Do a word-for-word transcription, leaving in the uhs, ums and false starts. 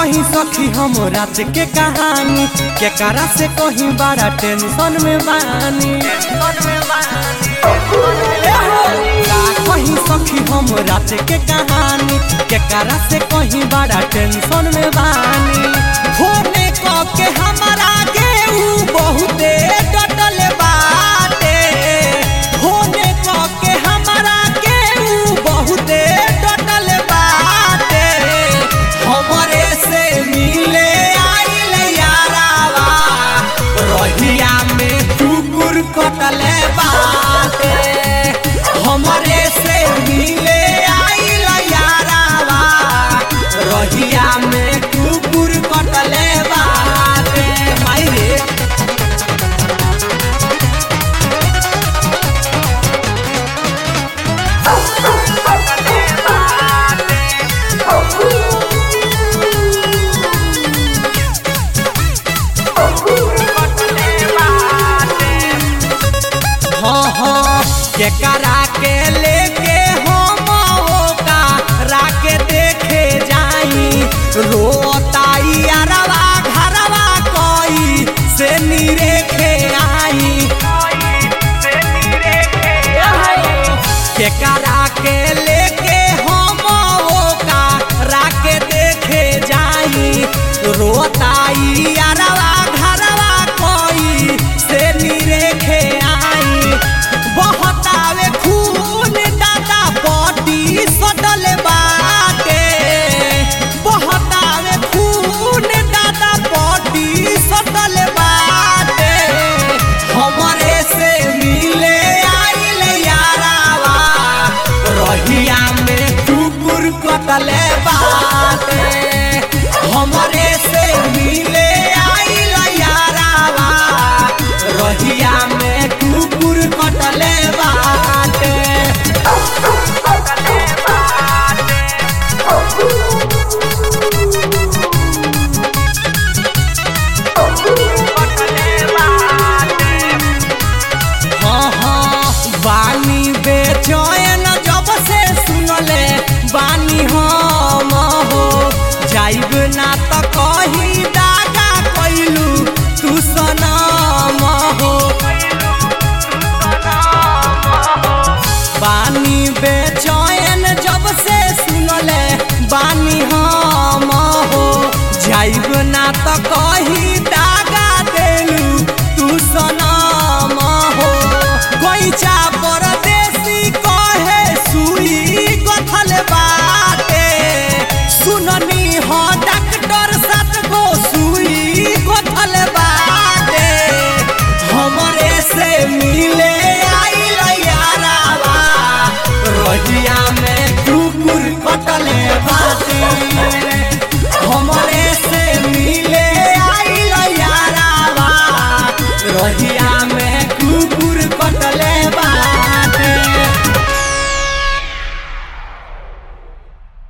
कहीं सखी हम रात के कहानी के करा से कहीं बड़ा टेंशन में बानी कहीं सखी हम रात के कहानी के करा से कहीं बड़ा टेंशन में बानी होने को के हमारा के ऊ बहुते डटल बाटे होने को के हमारा के ऊ बहुते डटल बाटे हमरे से मिले आइल यारावा रहिया में कुकुर कटले बाटे हमरे से मिले आइल यारावा रहिया में कुकुर कटले बाटे माई रे के करा के लेके हम ओका राके देखे जाई रोताई अरवा घरवा कोई से निरेखे आई के करा के लेके हम ओका राके देखे जाई रोताई अरवा घरवा कोई से निरेखे आई बहतावे खून दादा बॉडी सटल बाटे बहतावे खून दादा बॉडी सटल बाटे हमरे से मिले आइल यारावा रहिया में कुकुर कटले बाटे हमरे से मिले आइल यारावा रहिया में कुकुर कटले बाटे हाँ हाँ बानी बेचैन जब से सुनले बानी हम हो जाइब ना तो कहीं दागा कैलू तू सनम हो बानी बेचैन जब से सुनले बानी हम हो जाइब ना तो कहीं दा